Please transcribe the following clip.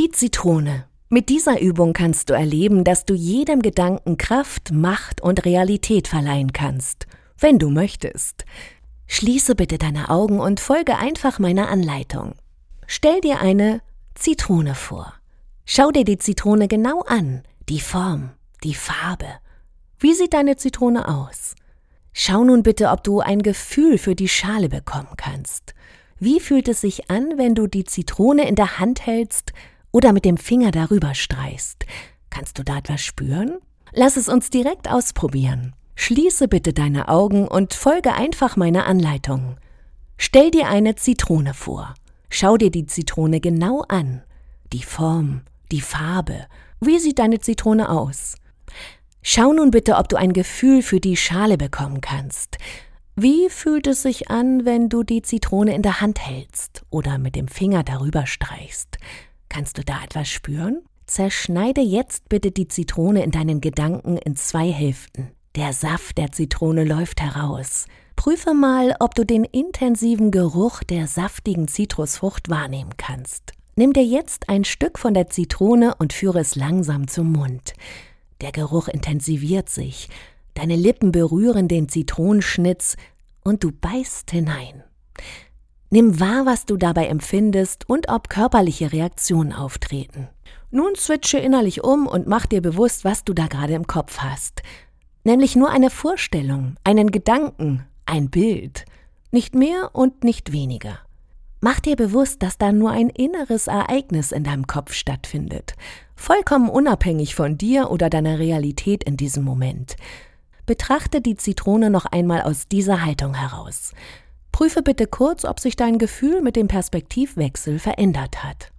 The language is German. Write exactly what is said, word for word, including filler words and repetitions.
Die Zitrone. Mit dieser Übung kannst du erleben, dass du jedem Gedanken Kraft, Macht und Realität verleihen kannst, wenn du möchtest. Schließe bitte deine Augen und folge einfach meiner Anleitung. Stell dir eine Zitrone vor. Schau dir die Zitrone genau an, die Form, die Farbe. Wie sieht deine Zitrone aus? Schau nun bitte, ob du ein Gefühl für die Schale bekommen kannst. Wie fühlt es sich an, wenn du die Zitrone in der Hand hältst oder mit dem Finger darüber streichst? Kannst du da etwas spüren? Lass es uns direkt ausprobieren. Schließe bitte deine Augen und folge einfach meiner Anleitung. Stell dir eine Zitrone vor. Schau dir die Zitrone genau an. Die Form, die Farbe. Wie sieht deine Zitrone aus? Schau nun bitte, ob du ein Gefühl für die Schale bekommen kannst. Wie fühlt es sich an, wenn du die Zitrone in der Hand hältst oder mit dem Finger darüber streichst? Kannst du da etwas spüren? Zerschneide jetzt bitte die Zitrone in deinen Gedanken in zwei Hälften. Der Saft der Zitrone läuft heraus. Prüfe mal, ob du den intensiven Geruch der saftigen Zitrusfrucht wahrnehmen kannst. Nimm dir jetzt ein Stück von der Zitrone und führe es langsam zum Mund. Der Geruch intensiviert sich. Deine Lippen berühren den Zitronenschnitz und du beißt hinein. Nimm wahr, was du dabei empfindest und ob körperliche Reaktionen auftreten. Nun switche innerlich um und mach dir bewusst, was du da gerade im Kopf hast. Nämlich nur eine Vorstellung, einen Gedanken, ein Bild. Nicht mehr und nicht weniger. Mach dir bewusst, dass da nur ein inneres Ereignis in deinem Kopf stattfindet. Vollkommen unabhängig von dir oder deiner Realität in diesem Moment. Betrachte die Zitrone noch einmal aus dieser Haltung heraus. Prüfe bitte kurz, ob sich dein Gefühl mit dem Perspektivwechsel verändert hat.